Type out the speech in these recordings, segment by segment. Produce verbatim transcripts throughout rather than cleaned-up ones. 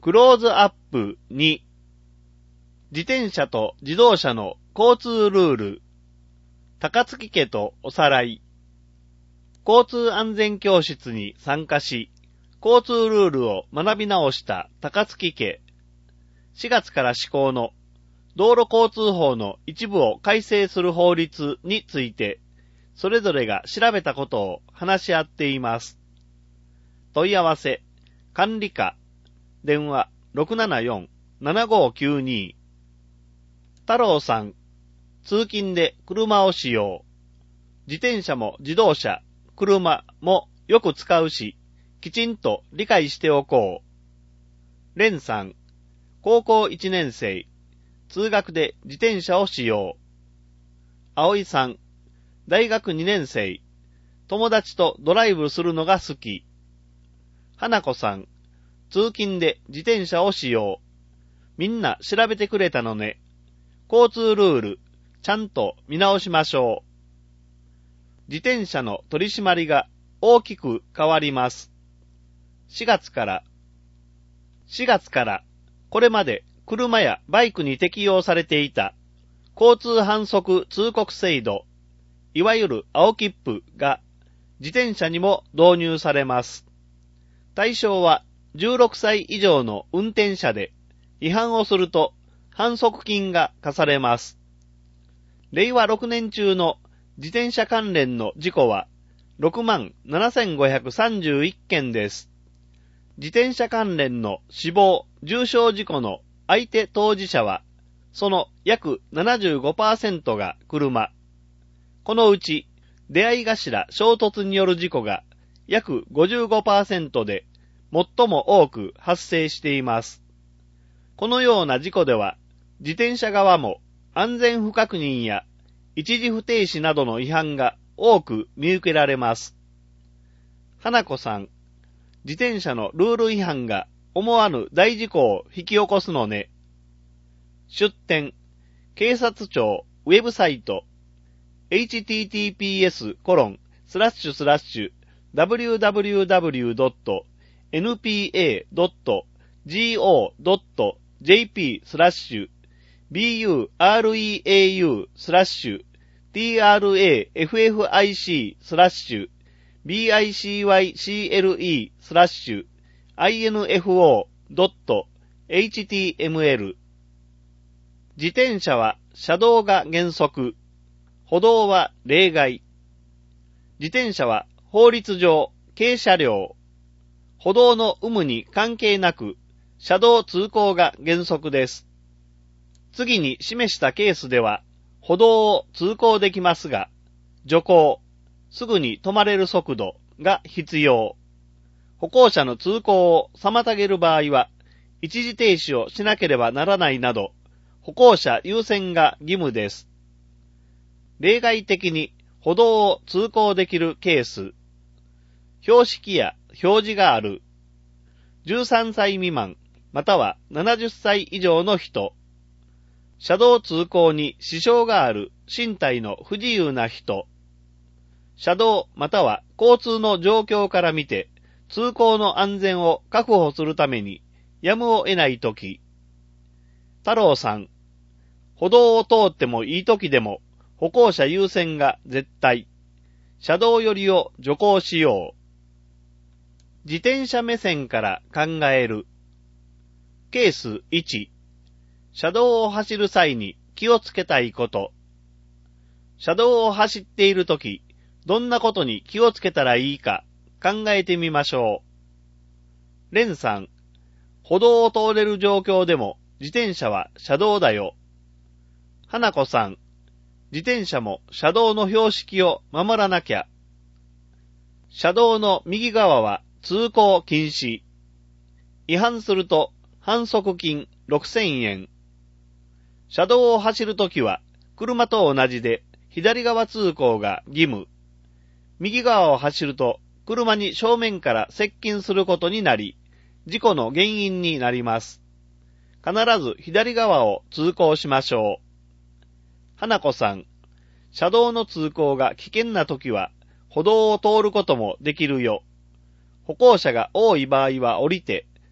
クローズアップに、自転車と自動車の交通ルール、高槻家とおさらい、交通安全教室に参加し、交通ルールを学び直した高槻家、しがつから施行の道路交通法の一部を改正する法律について、それぞれが調べたことを話し合っています。問い合わせ、管理課、電話 ろくななよん ななごきゅうに。太郎さん、通勤で車を使用。自転車も自動車、車もよく使うし、きちんと理解しておこう。蓮さん、高校いちねん生、通学で自転車を使用。葵さん、大学にねん生、友達とドライブするのが好き。花子さん、通勤で自転車を使用。みんな調べてくれたのね。交通ルール、ちゃんと見直しましょう。自転車の取り締まりが大きく変わります。しがつから、しがつから、これまで車やバイクに適用されていた交通反則通告制度、いわゆる青切符が自転車にも導入されます。対象はじゅうろくさい以上の運転者で、違反をすると反則金が課されます。れいわろくねん中の自転車関連の事故はろくまんななせんごひゃくさんじゅういっけんです。自転車関連の死亡・重傷事故の相手当事者は、その約 ななじゅうごパーセント が車。このうち、出会い頭衝突による事故が約 ごじゅうごパーセント で、最も多く発生しています。このような事故では、自転車側も安全不確認や一時不停止などの違反が多く見受けられます。花子さん、自転車のルール違反が思わぬ大事故を引き起こすのね。出典、警察庁ウェブサイト、エイチティーティーピーエスコロンスラッシュスラッシュダブリューダブリューダブリュードットエヌピーエードットジーオードットジェーピースラッシュビーユーアールイーエーユースラッシュティーアールエーエフエフアイシースラッシュビーアイシーワイシーエルイースラッシュアイエヌエフオードットエイチティーエムエル。自転車は車道が原則、歩道は例外。自転車は法律上軽車両、歩道の有無に関係なく車道通行が原則です。次に示したケースでは歩道を通行できますが、徐行、すぐに止まれる速度が必要。歩行者の通行を妨げる場合は、一時停止をしなければならないなど、歩行者優先が義務です。例外的に歩道を通行できるケース。標識や表示がある。じゅうさんさい未満、またはななじゅっさい以上の人。車道通行に支障がある身体の不自由な人。車道または交通の状況から見て、通行の安全を確保するためにやむを得ないとき。太郎さん、歩道を通ってもいいときでも歩行者優先が絶対。車道寄りを徐行しよう。自転車目線から考える。ケースいち。車道を走る際に気をつけたいこと。車道を走っているとき、どんなことに気をつけたらいいか考えてみましょう。レンさん、歩道を通れる状況でも自転車は車道だよ。花子さん、自転車も車道の標識を守らなきゃ。車道の右側は通行禁止。違反すると反則金ろくせんえん。車道を走るときは車と同じで左側通行が義務。右側を走ると車に正面から接近することになり、事故の原因になります。必ず左側を通行しましょう。花子さん、車道の通行が危険なときは歩道を通ることもできるよ。歩行者が多い場合は降りて、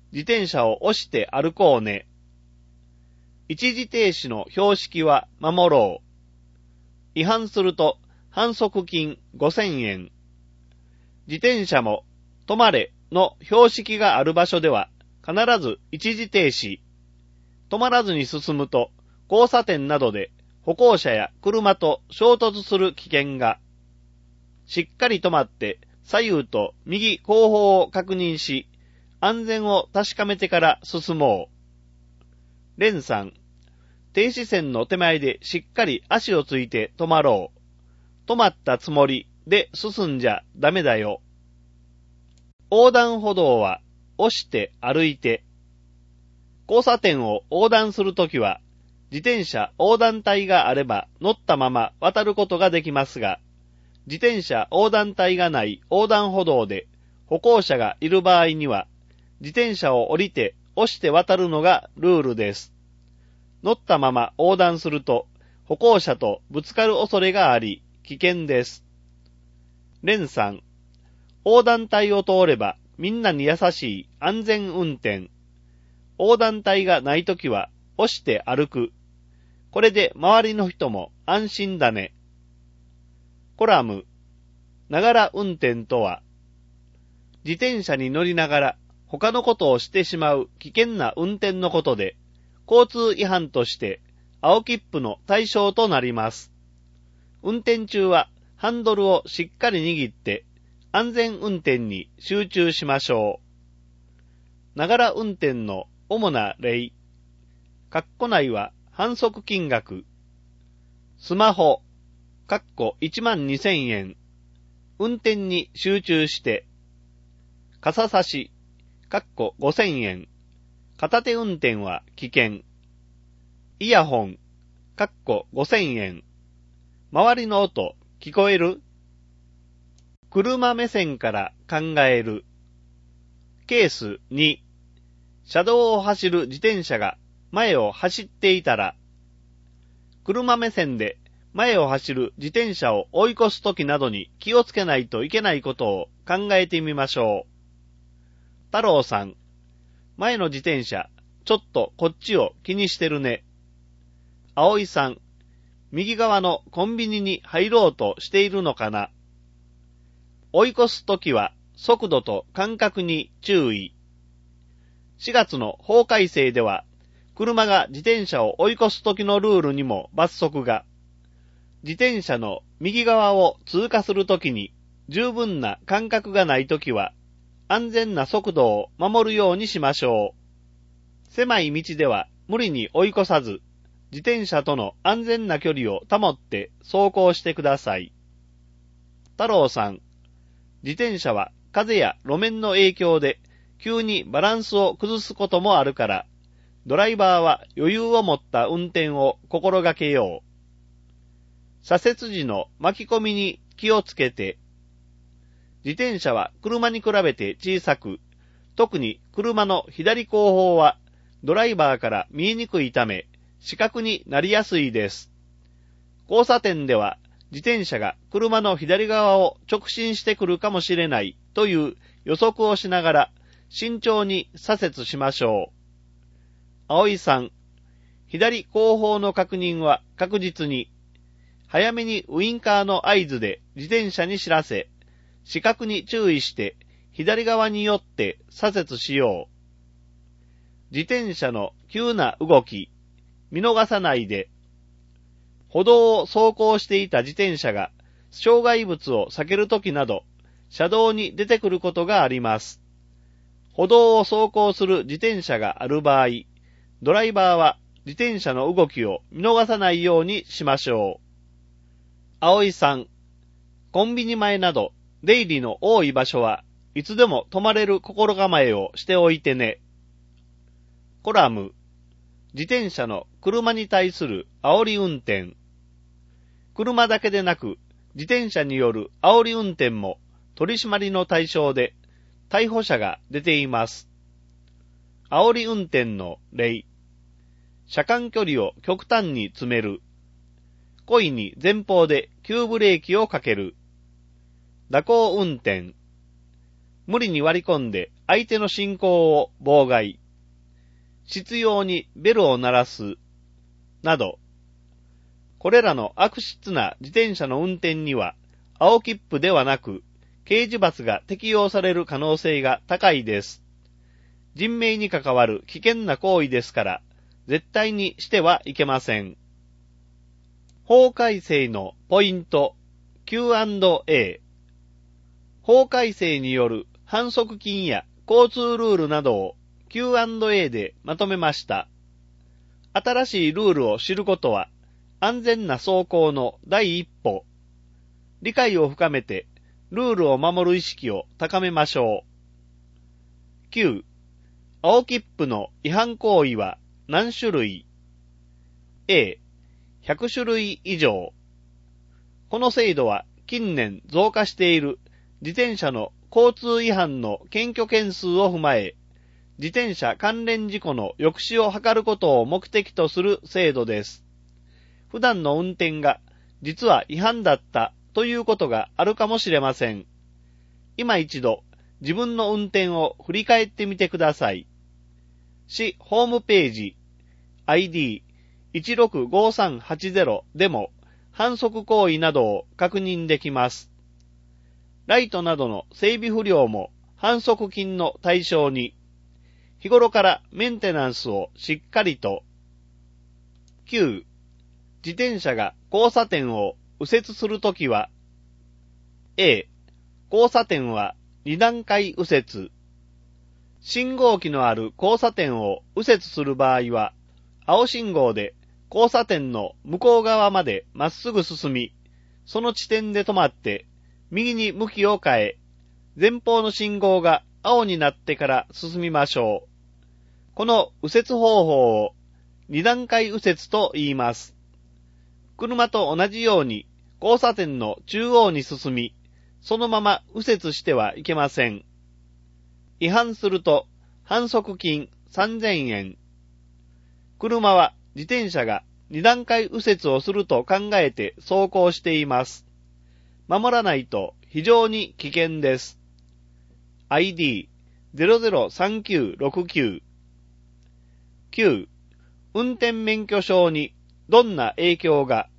自転車を押して歩こうね。一時停止の標識は守ろう。違反すると反則金ごせんえん。自転車も止まれの標識がある場所では必ず一時停止。止まらずに進むと交差点などで歩行者や車と衝突する危険が。しっかり止まって左右と右後方を確認し、安全を確かめてから進もう。連さん、停止線の手前でしっかり足をついて止まろう。止まったつもりで進んじゃダメだよ。横断歩道は押して歩いて。交差点を横断するときは、自転車横断帯があれば乗ったまま渡ることができますが、自転車横断帯がない横断歩道で歩行者がいる場合には、自転車を降りて押して渡るのがルールです。乗ったまま横断すると歩行者とぶつかる恐れがあり危険です。連さん、横断帯を通ればみんなに優しい安全運転。横断帯がないときは押して歩く。これで周りの人も安心だね。コラム、ながら運転とは、自転車に乗りながら他のことをしてしまう危険な運転のことで、交通違反として青切符の対象となります。運転中はハンドルをしっかり握って安全運転に集中しましょう。ながら運転の主な例。括弧内は反則金額。スマホ、括弧いちまんにせんえん。運転に集中して。傘差し、括弧ごせんえん。片手運転は危険。イヤホン、括弧ごせんえん。周りの音、聞こえる？車目線から考える。ケースに、車道を走る自転車が前を走っていたら、車目線で前を走る自転車を追い越すときなどに気をつけないといけないことを考えてみましょう。太郎さん、前の自転車、ちょっとこっちを気にしてるね。葵さん、右側のコンビニに入ろうとしているのかな。追い越すときは速度と間隔に注意。しがつの法改正では、車が自転車を追い越すときのルールにも罰則が。自転車の右側を通過するときに十分な間隔がないときは、安全な速度を守るようにしましょう。狭い道では無理に追い越さず、自転車との安全な距離を保って走行してください。太郎さん、自転車は風や路面の影響で急にバランスを崩すこともあるから、ドライバーは余裕を持った運転を心がけよう。左折時の巻き込みに気をつけて。自転車は車に比べて小さく、特に車の左後方はドライバーから見えにくいため、死角になりやすいです。交差点では自転車が車の左側を直進してくるかもしれないという予測をしながら慎重に左折しましょう。葵さん、左後方の確認は確実に、早めにウインカーの合図で自転車に知らせ、死角に注意して左側に寄って左折しよう。自転車の急な動き、見逃さないで。歩道を走行していた自転車が障害物を避けるときなど、車道に出てくることがあります。歩道を走行する自転車がある場合、ドライバーは自転車の動きを見逃さないようにしましょう。葵さん、コンビニ前など出入りの多い場所はいつでも止まれる心構えをしておいてね。コラム、自転車の車に対する煽り運転。車だけでなく自転車による煽り運転も取り締まりの対象で逮捕者が出ています。煽り運転の例。車間距離を極端に詰める。故意に前方で急ブレーキをかける。蛇行運転。無理に割り込んで相手の進行を妨害、執拗にベルを鳴らす、など、これらの悪質な自転車の運転には、青切符ではなく、刑事罰が適用される可能性が高いです。人命に関わる危険な行為ですから、絶対にしてはいけません。法改正のポイント キューアンドエー。法改正による反則金や交通ルールなどを キューアンドエー でまとめました。新しいルールを知ることは、安全な走行の第一歩。理解を深めて、ルールを守る意識を高めましょう。きゅう. 青切符の違反行為は何種類？ A、ひゃく種類以上。この制度は近年増加している自転車の交通違反の検挙件数を踏まえ、自転車関連事故の抑止を図ることを目的とする制度です。普段の運転が実は違反だったということがあるかもしれません。今一度自分の運転を振り返ってみてください。市ホームページ アイディーいちろくごさんはちゼロ でも反則行為などを確認できます。ライトなどの整備不良も反則金の対象に、日頃からメンテナンスをしっかりと。きゅう. 自転車が交差点を右折するときは、A、交差点はに段階右折。信号機のある交差点を右折する場合は、青信号で交差点の向こう側までまっすぐ進み、その地点で止まって、右に向きを変え、前方の信号が青になってから進みましょう。この右折方法をに段階右折と言います。車と同じように交差点の中央に進み、そのまま右折してはいけません。違反すると反則金さんぜんえん。車は自転車がに段階右折をすると考えて走行しています。守らないと非常に危険です。アイディーゼロゼロさんきゅうろくきゅう。きゅう. 運転免許証にどんな影響が？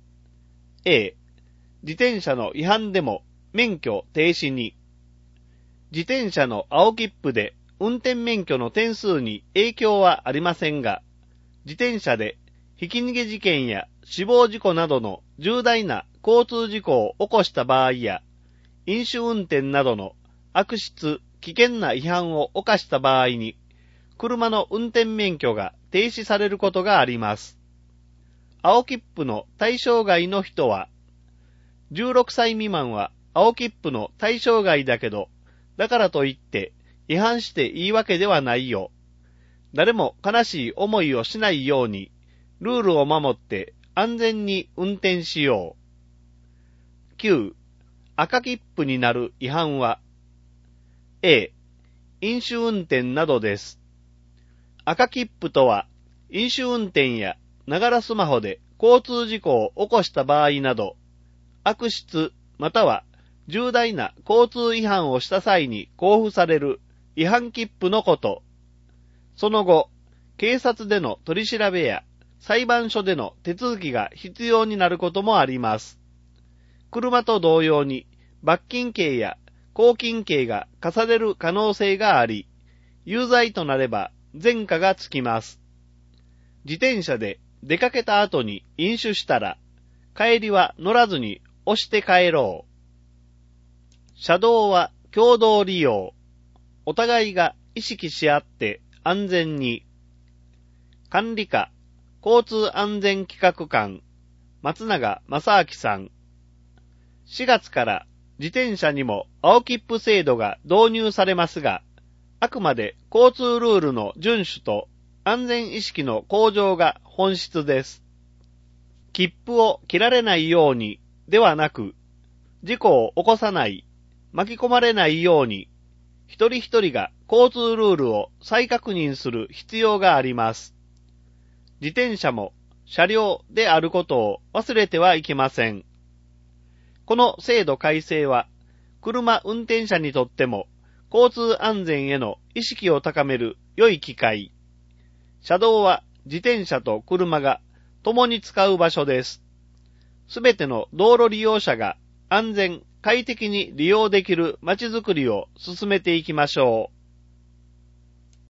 A、自転車の違反でも免許停止に。自転車の青切符で運転免許の点数に影響はありませんが、自転車でひき逃げ事件や死亡事故などの重大な交通事故を起こした場合や、飲酒運転などの悪質、危険な違反を犯した場合に、車の運転免許が停止されることがあります。青切符の対象外の人は、じゅうろくさい未満は青切符の対象外だけど、だからといって違反していいわけではないよ。誰も悲しい思いをしないように、ルールを守って安全に運転しよう。きゅう. 赤切符になる違反は、A、飲酒運転などです。赤切符とは、飲酒運転やながらスマホで交通事故を起こした場合など、悪質または重大な交通違反をした際に交付される違反切符のこと。その後、警察での取り調べや裁判所での手続きが必要になることもあります。車と同様に罰金刑や拘禁刑が課される可能性があり、有罪となれば前科がつきます。自転車で出かけた後に飲酒したら、帰りは乗らずに押して帰ろう。車道は共同利用。お互いが意識し合って安全に。管理課交通安全企画官松永正明さん。しがつから自転車にも青切符制度が導入されますが、あくまで交通ルールの遵守と安全意識の向上が本質です。切符を切られないようにではなく、事故を起こさない、巻き込まれないように、一人一人が交通ルールを再確認する必要があります。自転車も車両であることを忘れてはいけません。この制度改正は、車運転者にとっても交通安全への意識を高める良い機会。車道は自転車と車が共に使う場所です。すべての道路利用者が安全、快適に利用できる街づくりを進めていきましょう。